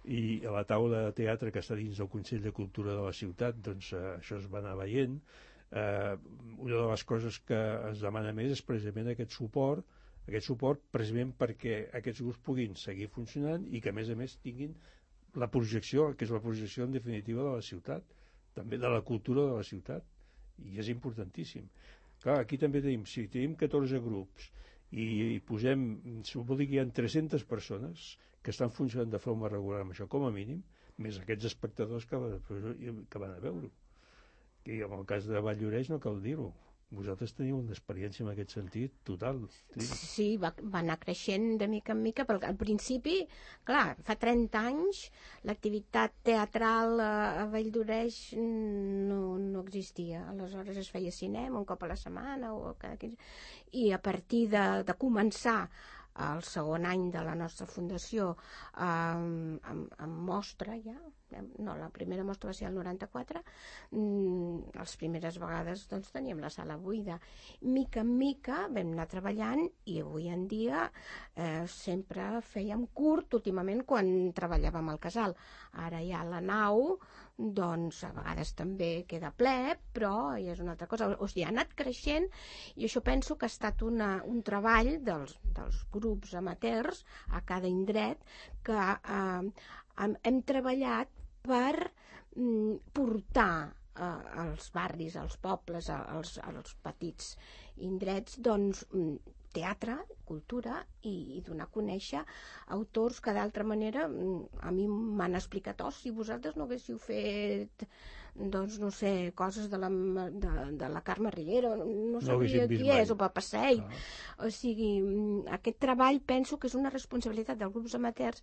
i a la taula de teatre que està dins del Consell de Cultura de la ciutat, doncs eh, això es va anar veient. Eh, una de les coses que es demana més és precisament aquest suport, aquest suport precisament perquè aquests grups puguin seguir funcionant i que a més a més tinguin la projecció, que és la projecció en definitiva de la ciutat, també de la cultura de la ciutat, i és importantíssim. Clar, aquí també tenim, si tenim catorze grups i, i posem, vol dir que hi ha tres-centes persones que estan funcionant de forma regular amb això, com a mínim, més aquests espectadors que, que van a veure-ho. I en el cas de Valldoreix no cal dir-ho. Vosaltres teniu una experiència en aquest sentit total. Sí, sí va, va anar creixent de mica en mica, però al principi, clar, fa trenta anys l'activitat teatral a, a Valldoreix no, no existia. Aleshores es feia cinema un cop a la setmana o cada quinze... i a partir de, de començar el segon any de la nostra fundació eh, amb, amb mostra ja, no, la primera mostra va ser el noranta-quatre, mm, les primeres vegades doncs teníem la sala buida. Mica en mica vam anar treballant i avui en dia eh, sempre fèiem curt, últimament quan treballàvem al casal. Ara ja la nau doncs a vegades també queda ple, però ja és una altra cosa. O sigui, ha anat creixent i això penso que ha estat una, un treball dels, dels grups amateurs a cada indret que eh, hem, hem treballat per mm, portar eh, als barris, als pobles, als, als petits indrets, doncs teatre, cultura i, i donar a conèixer autors que d'altra manera a mi m'han explicat, oh, si vosaltres no haguéssiu fet doncs no sé, coses de la, de, de la Carme Riera, no sabria no qui és, o Papasei. Ah. O sigui, aquest treball penso que és una responsabilitat dels grups amateurs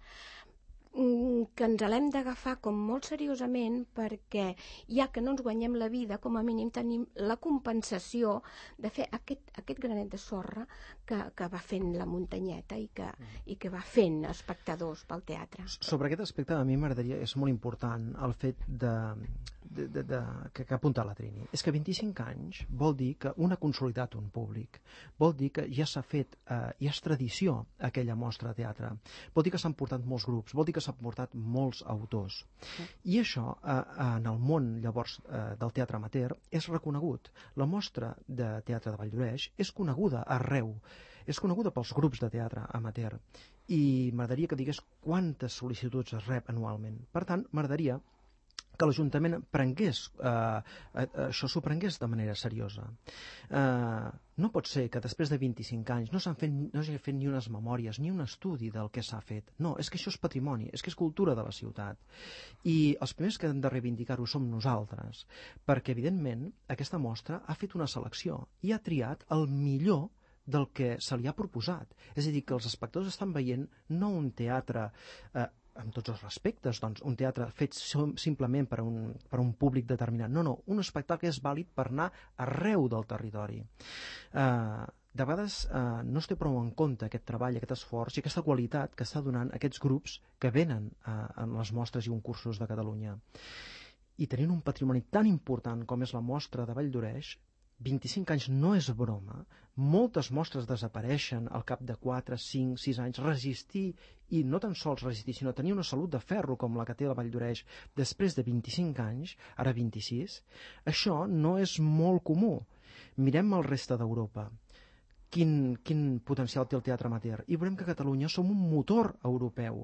que ens l'hem d'agafar com molt seriosament, perquè ja que no ens guanyem la vida, com a mínim tenim la compensació de fer aquest, aquest granet de sorra que, que va fent la muntanyeta i que, i que va fent espectadors pel teatre. Sobre aquest aspecte a mi m'agradaria, és molt important el fet de, de, de, de, que, que apunta la Trini, és que vint-i-cinc anys vol dir que un ha consolidat un públic, vol dir que ja s'ha fet, eh, ja és tradició aquella mostra de teatre, vol dir que s'han portat molts grups, vol dir que s'han portat molts autors. Sí. I això, eh, en el món llavors eh, del teatre amateur, és reconegut. La mostra de teatre de Valldoreix és coneguda arreu, és coneguda pels grups de teatre amateur. I m'agradaria que digués quantes sol·licituds es rep anualment. Per tant, m'agradaria que l'Ajuntament prengués, eh, això s'ho prengués de manera seriosa. Eh, no pot ser que després de vint-i-cinc anys no s'han fet, no s'hagi fet ni unes memòries, ni un estudi del que s'ha fet. No, és que això és patrimoni, és que és cultura de la ciutat. I els primers que hem de reivindicar-ho som nosaltres, perquè, evidentment, aquesta mostra ha fet una selecció i ha triat el millor del que se li ha proposat. És a dir, que els espectadors estan veient no un teatre eh, amb tots els respectes, doncs, un teatre fet simplement per a un, per a un públic determinat. No, no, un espectacle és vàlid per anar arreu del territori. Eh, de vegades eh, no es té prou en compte aquest treball, aquest esforç i aquesta qualitat que està donant aquests grups que venen eh, en les mostres i concursos de Catalunya. I tenint un patrimoni tan important com és la mostra de Valldoreix, vint-i-cinc anys no és broma, moltes mostres desapareixen al cap de quatre, cinc, sis anys. Resistir, i no tan sols resistir, sinó tenir una salut de ferro com la que té la Valldoreix després de vint-i-cinc anys, ara vint-i-sis, això no és molt comú. Mirem el reste d'Europa. Quin, quin potencial té el teatre amateur? I veurem que a Catalunya som un motor europeu.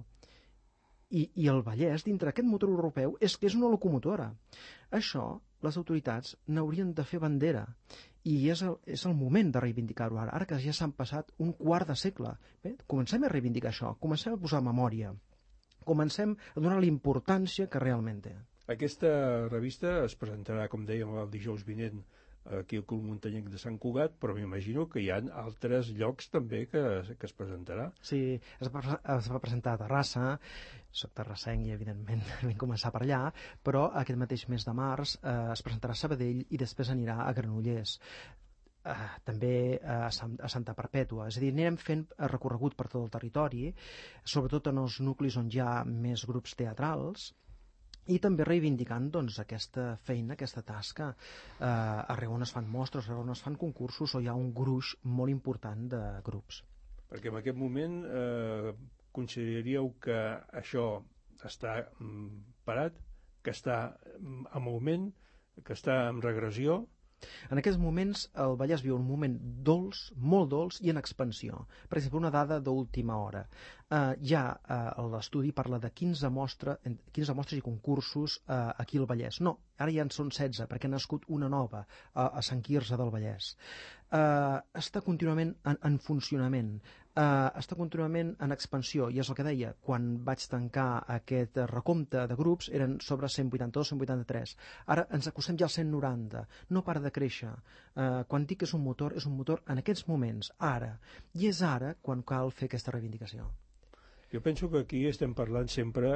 I, i el Vallès, dintre aquest motor europeu, és que és una locomotora. Això les autoritats n'haurien de fer bandera i és el, és el moment de reivindicar-ho ara, ara que ja s'han passat un quart de segle. Bé, comencem a reivindicar això, comencem a posar memòria, comencem a donar la importància que realment té. Aquesta revista es presentarà, com dèiem, el dijous vinent aquí al Club Muntanyenc de Sant Cugat, però m'imagino que hi ha altres llocs també que, que es presentarà. Sí, es va, es va presentar a Terrassa, soc terrassenc i evidentment vam començar per allà, però aquest mateix mes de març eh, es presentarà a Sabadell i després anirà a Granollers. Uh, també uh, a, Sant, a Santa Perpètua, és a dir, anirem fent recorregut per tot el territori, sobretot en els nuclis on hi ha més grups teatrals, i també reivindicant doncs, aquesta feina, aquesta tasca, eh, arreu on es fan mostres, arreu on es fan concursos, o hi ha un gruix molt important de grups. Perquè en aquest moment eh, consideraríeu que això està parat, que està en augment, que està en regressió. En aquests moments el Vallès viu un moment dolç, molt dolç i en expansió. Per exemple, una dada d'última hora. Uh, ja uh, l'estudi parla de quinze, mostra, quinze mostres i concursos uh, aquí al Vallès. No, ara ja en són setze, perquè ha nascut una nova uh, a Sant Quirze del Vallès. Uh, està contínuament en, en funcionament, uh, està contínuament en expansió, i és el que deia, quan vaig tancar aquest recompte de grups eren sobre cent vuitanta-dos cent vuitanta-tres. Ara ens acostem ja al cent noranta, no para de créixer. Uh, quan dic que és un motor, és un motor en aquests moments, ara, i és ara quan cal fer aquesta reivindicació. Jo penso que aquí estem parlant sempre,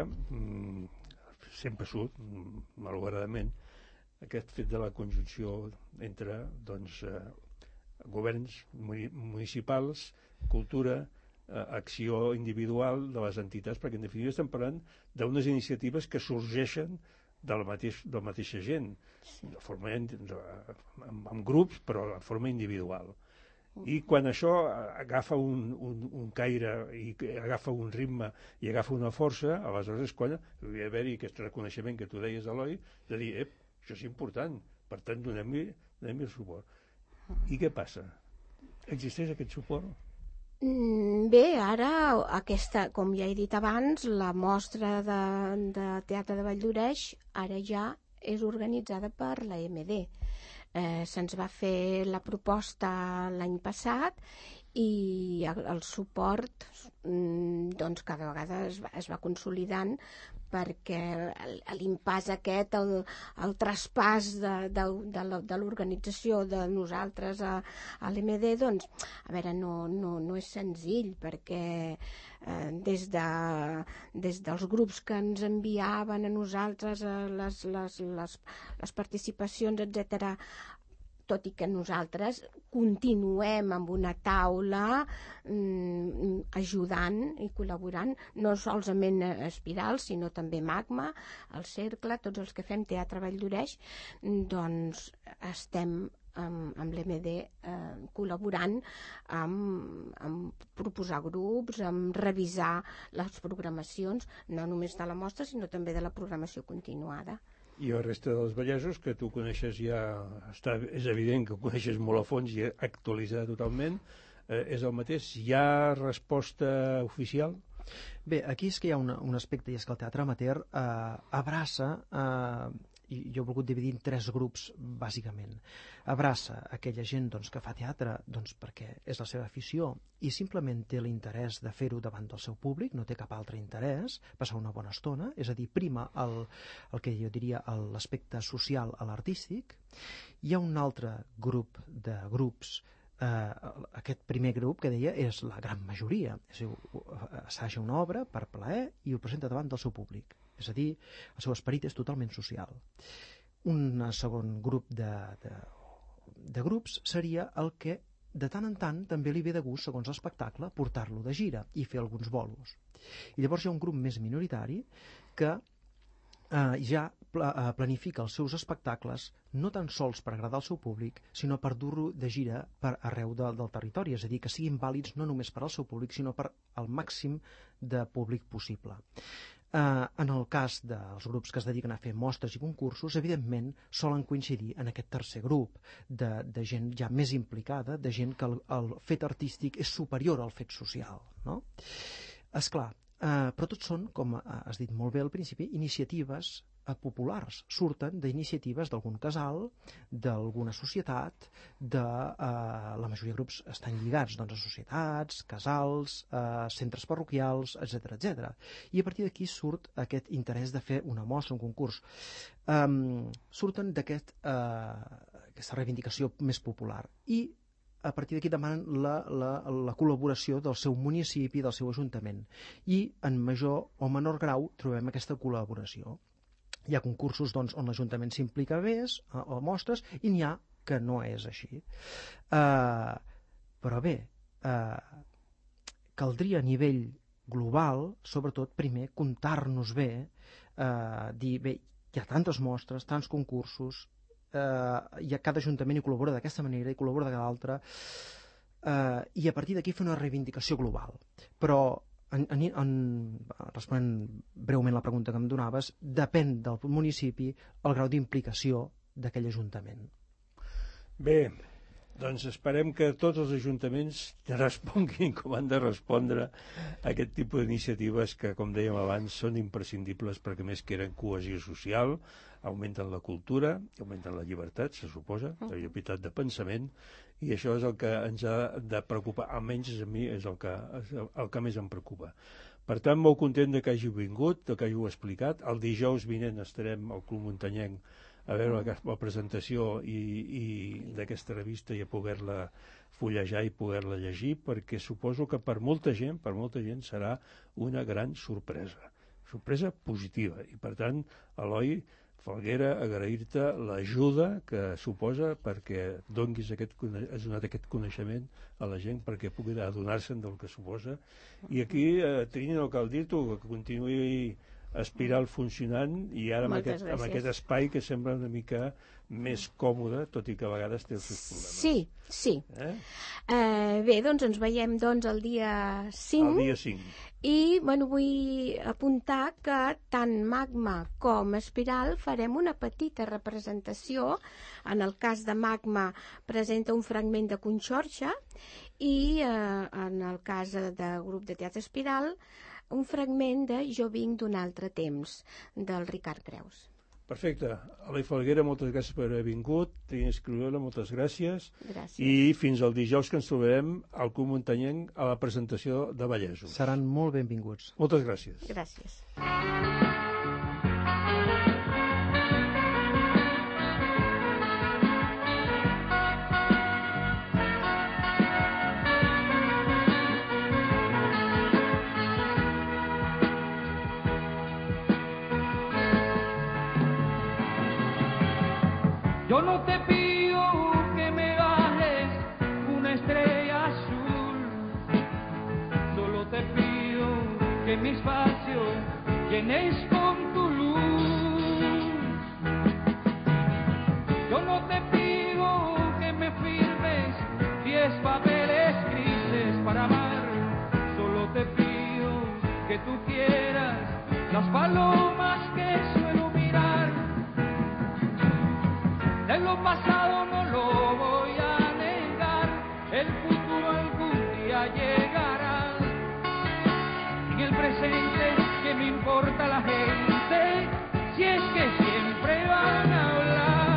sempre surt, malauradament, aquest fet de la conjunció entre, doncs, eh, governs municipals, cultura, eh, acció individual de les entitats, perquè en definitiva estem parlant d'unes iniciatives que sorgeixen del mateix, de la mateixa gent, de forma, amb, amb grups, però de forma individual. I quan això agafa un, un, un caire i agafa un ritme i agafa una força, aleshores és quan hauria d'haver-hi aquest reconeixement que tu deies, Eloi, de dir, ep, això és important, per tant donem-li donem suport. I què passa? Existeix aquest suport? Bé, ara, aquesta, com ja he dit abans, la mostra de, de Teatre de Valldoreix ara ja és organitzada per la M D. Eh, se'ns va fer la proposta l'any passat i el, el suport doncs cada vegada es va, es va consolidant, perquè l'impàs aquest, el, el traspàs de, de, de l'organització de nosaltres a, a l'M D, doncs, a veure, no, no, no és senzill, perquè eh, des, de, des dels grups que ens enviaven a nosaltres a les, les, les, les participacions, etcètera, tot i que nosaltres continuem amb una taula mm, ajudant i col·laborant, no solament Espiral, sinó també Magma, el Cercle, tots els que fem Teatre Valldoreix, doncs estem amb, amb l'M D eh, col·laborant amb, amb proposar grups, amb revisar les programacions, no només de la mostra, sinó també de la programació continuada. I el reste dels vallesos, que tu coneixes ja, està, és evident que ho coneixes molt a fons i actualitzat totalment, eh, és el mateix? Hi ha resposta oficial? Bé, aquí és que hi ha una, un aspecte, i és que el teatre amateur eh, abraça, eh, i jo he volgut dividir en tres grups, bàsicament. Abraça aquella gent doncs, que fa teatre doncs, perquè és la seva afició i simplement té l'interès de fer-ho davant del seu públic, no té cap altre interès, passar una bona estona, és a dir, prima el, el que jo diria l'aspecte social a l'artístic. Hi ha un altre grup de grups. Uh, aquest primer grup que deia és la gran majoria, és a dir, assaja una obra per plaer i ho presenta davant del seu públic, és a dir, el seu esperit és totalment social. Un segon grup de, de, de grups seria el que de tant en tant també li ve de gust, segons l'espectacle, portar-lo de gira i fer alguns bolos. I llavors hi ha un grup més minoritari que Uh, ja pl uh, planifica els seus espectacles no tan sols per agradar al seu públic, sinó per dur-lo de gira per arreu de, del territori, és a dir, que siguin vàlids no només per al seu públic, sinó per al màxim de públic possible. Uh, en el cas dels grups que es dediquen a fer mostres i concursos, evidentment solen coincidir en aquest tercer grup de, de gent ja més implicada, de gent que el, el fet artístic és superior al fet social, no? Esclar, Uh, però tots són, com has dit molt bé al principi, iniciatives uh, populars. Surten d'iniciatives d'algun casal, d'alguna societat, de uh, la majoria de grups estan lligats doncs, a societats, casals, uh, centres parroquials, etcètera, etcètera. I a partir d'aquí surt aquest interès de fer una mostra, un concurs. Um, surten d'aquest, uh, aquesta reivindicació més popular. I a partir d'aquí demanen la, la, la col·laboració del seu municipi, del seu ajuntament. I en major o menor grau trobem aquesta col·laboració. Hi ha concursos doncs, on l'Ajuntament s'implica més, o mostres, i n'hi ha que no és així. Uh, però bé, uh, caldria a nivell global, sobretot, primer, comptar-nos bé, uh, dir, bé, hi ha tantes mostres, tants concursos, Uh, i a cada ajuntament hi col·labora d'aquesta manera i col·labora de l'altra uh, i a partir d'aquí fer una reivindicació global, però en, en, en, responent breument la pregunta que em donaves, depèn del municipi el grau d'implicació d'aquell ajuntament. Bé, doncs esperem que tots els ajuntaments responguin com han de respondre a aquest tipus d'iniciatives que, com dèiem abans, són imprescindibles perquè més que eren cohesió social, augmenten la cultura, augmenten la llibertat, se suposa, la llibertat de pensament, i això és el que ens ha de preocupar, almenys a mi és el que, el que més em preocupa. Per tant, molt content de que hàgiu vingut, de que hàgiu explicat. El dijous vinent estarem al Club Muntanyenc a veure la, la presentació i, i d'aquesta revista i a poder-la fullejar i poder-la llegir, perquè suposo que per molta gent, per molta gent serà una gran sorpresa. Sorpresa positiva. I per tant, Eloi Falguera, agrair-te l'ajuda que suposa perquè donguis aquest, has donat aquest coneixement a la gent perquè pugui adonar-se'n del que suposa. I aquí, eh, Trini, no cal dir-t'ho, que continuï espiral funcionant i ara amb aquest, amb aquest espai que sembla una mica més còmode, tot i que a vegades té els seus problemes. Sí, sí. Eh? Eh, bé, doncs ens veiem doncs, el dia cinc. El dia cinc. I bueno, vull apuntar que tant Magma com Espiral farem una petita representació. En el cas de Magma presenta un fragment de Conxorxa i eh, en el cas de grup de teatre Espiral un fragment de Jo vinc d'un altre temps, del Ricard Creus. Perfecte. Eloi Falguera, moltes gràcies per haver vingut. Trini Escriviola, moltes gràcies. Gràcies. I fins al dijous que ens trobarem al Club Muntanyenc a la presentació de Vallesos. Seran molt benvinguts. Moltes gràcies. Gràcies. Yo no te pido que me bajes una estrella azul, solo te pido que mi espacio llenes con tu luz. Yo no te pido que me firmes diez papeles grises para amar, solo te pido que tú quieras las palomas que suelo mirar. De lo pasado no lo voy a negar, el futuro algún día llegará. En el presente, ¿qué me importa la gente? Si es que siempre van a hablar.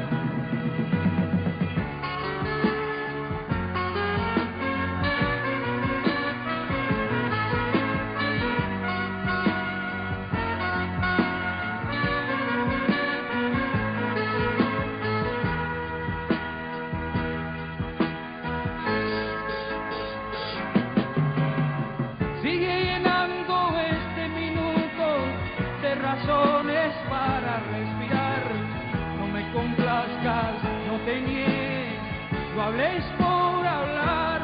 Razones para respirar, no me complazcas, no te niegues, no hables por hablar.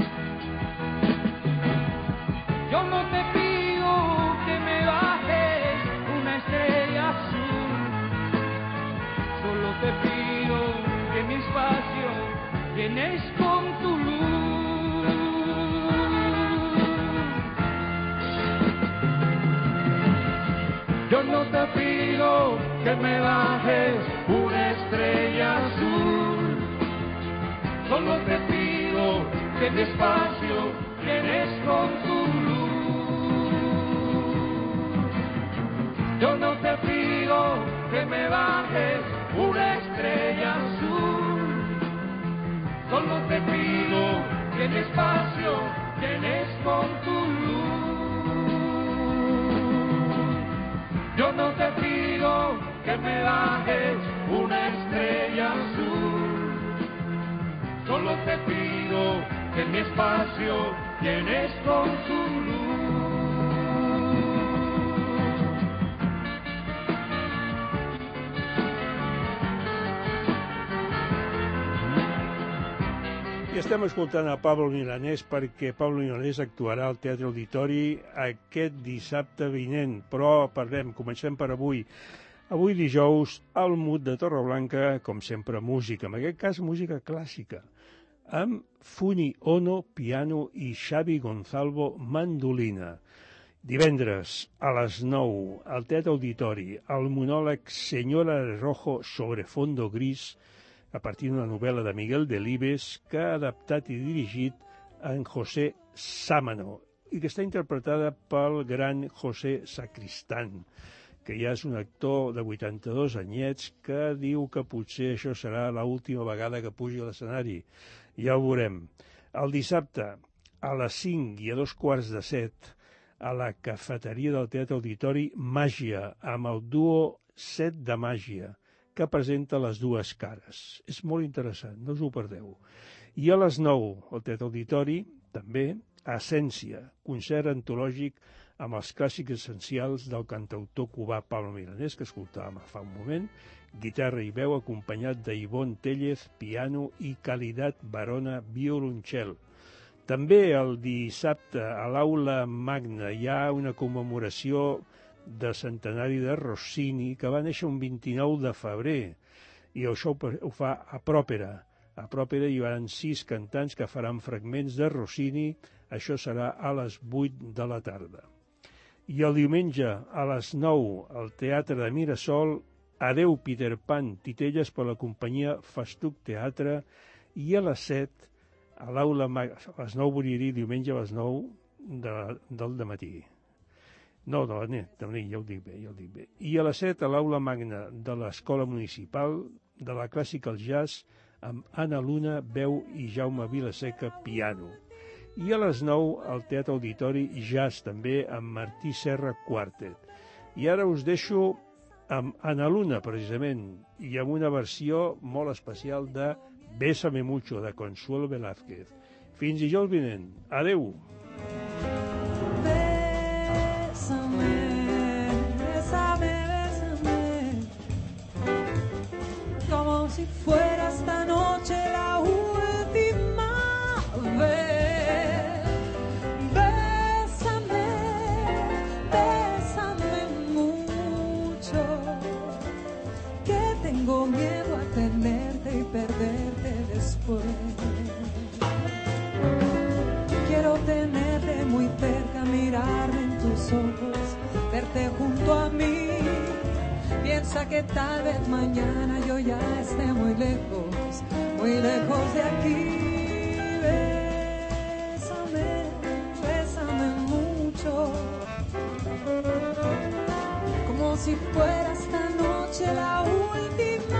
Yo no te pido que me bajes una estrella azul, solo te pido que mi espacio llenes con tu luz. Yo no te pido que me bajes una estrella azul, solo te pido que mi espacio llenes con tu luz. Yo no te pido que me bajes una estrella azul, solo te pido que mi espacio llenes con tu luz. Yo no te pido que me bajes una estrella azul, solo te pido que mi espacio llenes con tu luz. I estem escoltant a Pablo Milanés perquè Pablo Milanés actuarà al Teatre Auditori aquest dissabte vinent. Però parlem, comencem per avui. Avui dijous, al Mut de Torreblanca, com sempre, música. En aquest cas, música clàssica. amb Funi Ono, piano, i Xavi Gonzalvo, mandolina. Divendres, a les nou, al Teatre Auditori, el monòleg Senyora Rojo sobre fondo gris, a partir d'una novel·la de Miguel Delibes, que ha adaptat i dirigit en José Sámano, i que està interpretada pel gran José Sacristán, que ja és un actor de vuitanta-dos anyets que diu que potser això serà l'última vegada que pugi a l'escenari. Ja ho veurem. El dissabte, a les cinc i a dos quarts de set, a la cafeteria del Teatre Auditori, Màgia, amb el duo Set de Màgia, que presenta les dues cares. És molt interessant, no us ho perdeu. I a les nou, al Teatre Auditori, també, Essència, concert antològic amb els clàssics essencials del cantautor cubà Pablo Milanés, que escoltàvem fa un moment, guitarra i veu acompanyat d'Ivonne Tellez, piano, i Calidad Barona, violoncel. També el dissabte a l'Aula Magna hi ha una commemoració del centenari de Rossini, que va néixer un vint-i-nou de febrer, i això ho fa a Pròpera. A Pròpera hi haurà sis cantants que faran fragments de Rossini. Això serà a les vuit de la tarda. I el diumenge, a les nou, al Teatre de Mirasol, Adeu Peter Pan, titelles per la companyia Festuc Teatre, i a les set, a l'Aula Magna, a les nou volia dir diumenge a les nou de, del dematí. No, de la nit, també, ja ho dic bé, ja ho dic bé. I a les set, a l'Aula Magna de l'Escola Municipal de la Clàssica al Jazz, amb Anna Luna, veu, i Jaume Vilaseca, piano. I a les nou, al Teatre Auditori, jazz també, amb Martí Serra, quartet. I ara us deixo amb Anna Luna, precisament, i amb una versió molt especial de Bésame Mucho, de Consuelo Velázquez. Fins dijous vinent. Adeu! Bésame, bésame, bésame, como si fuera esta noche la última vez. Bésame, bésame mucho, que tengo miedo a tenerte y perderte después. Quiero tenerte muy cerca, mirarme en tus ojos, verte junto a mí. Piensa que tal vez mañana yo ya esté muy lejos, muy lejos de aquí. Bésame, bésame mucho, como si fuera esta noche la última.